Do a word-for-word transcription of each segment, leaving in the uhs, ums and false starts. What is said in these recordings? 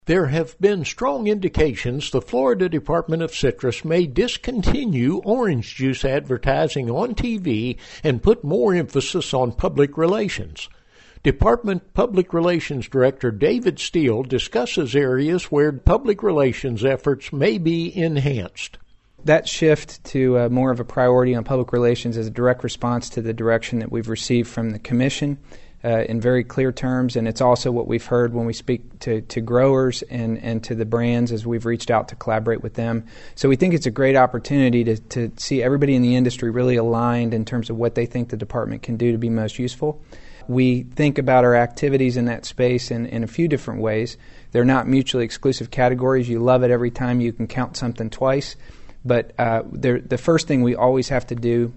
There have been strong indications the Florida Department of Citrus may discontinue orange juice advertising on T V and put more emphasis on public relations. Department Public Relations Director David Steele discusses areas where public relations efforts may be enhanced. That shift to uh, more of a priority on public relations is a direct response to the direction that we've received from the Commission uh, in very clear terms, and it's also what we've heard when we speak to, to growers and, and to the brands as we've reached out to collaborate with them. So we think it's a great opportunity to, to see everybody in the industry really aligned in terms of what they think the department can do to be most useful. We think about our activities in that space in, in a few different ways. They're not mutually exclusive categories. You love it every time you can count something twice. But uh, the first thing we always have to do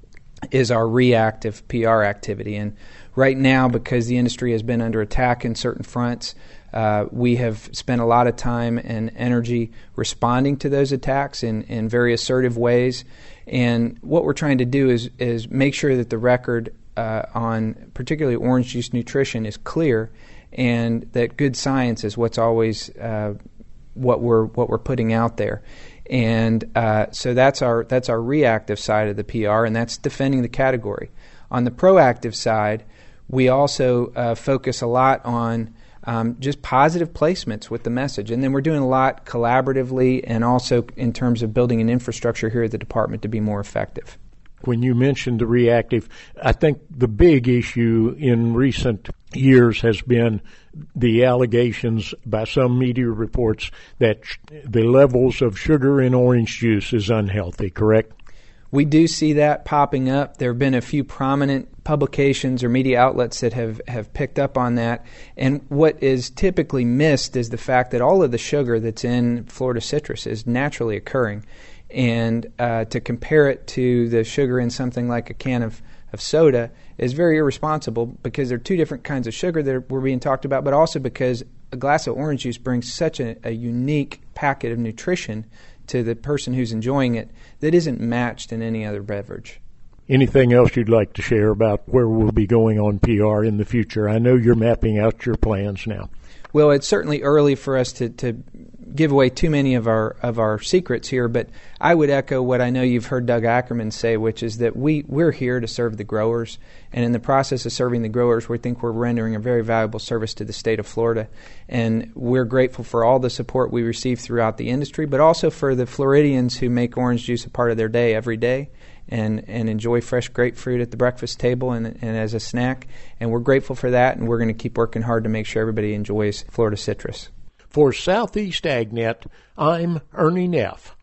is our reactive P R activity. And right now, because the industry has been under attack in certain fronts, uh, we have spent a lot of time and energy responding to those attacks in, in very assertive ways. And what we're trying to do is, is make sure that the record uh, on particularly orange juice nutrition is clear, and that good science is what's always uh, what we're what we're putting out there. And uh, so that's our that's our reactive side of the P R, and that's defending the category. On the proactive side, we also uh, focus a lot on um, just positive placements with the message. And then we're doing a lot collaboratively and also in terms of building an infrastructure here at the department to be more effective. When you mentioned the reactive, I think the big issue in recent years has been the allegations by some media reports that sh- the levels of sugar in orange juice is unhealthy, correct? We do see that popping up. There have been a few prominent publications or media outlets that have, have picked up on that. And what is typically missed is the fact that all of the sugar that's in Florida citrus is naturally occurring. And uh, to compare it to the sugar in something like a can of, of soda is very irresponsible, because there are two different kinds of sugar that were being talked about, but also because a glass of orange juice brings such a, a unique packet of nutrition to the person who's enjoying it that isn't matched in any other beverage. Anything else you'd like to share about where we'll be going on P R in the future? I know you're mapping out your plans now. Well, it's certainly early for us to, to give away too many of our of our secrets here, but I would echo what I know you've heard Doug Ackerman say, which is that we, we're here to serve the growers, and in the process of serving the growers, we think we're rendering a very valuable service to the state of Florida. And we're grateful for all the support we receive throughout the industry, but also for the Floridians who make orange juice a part of their day every day and, and enjoy fresh grapefruit at the breakfast table and, and as a snack. And we're grateful for that, and we're going to keep working hard to make sure everybody enjoys Florida citrus. For Southeast AgNet, I'm Ernie Neff.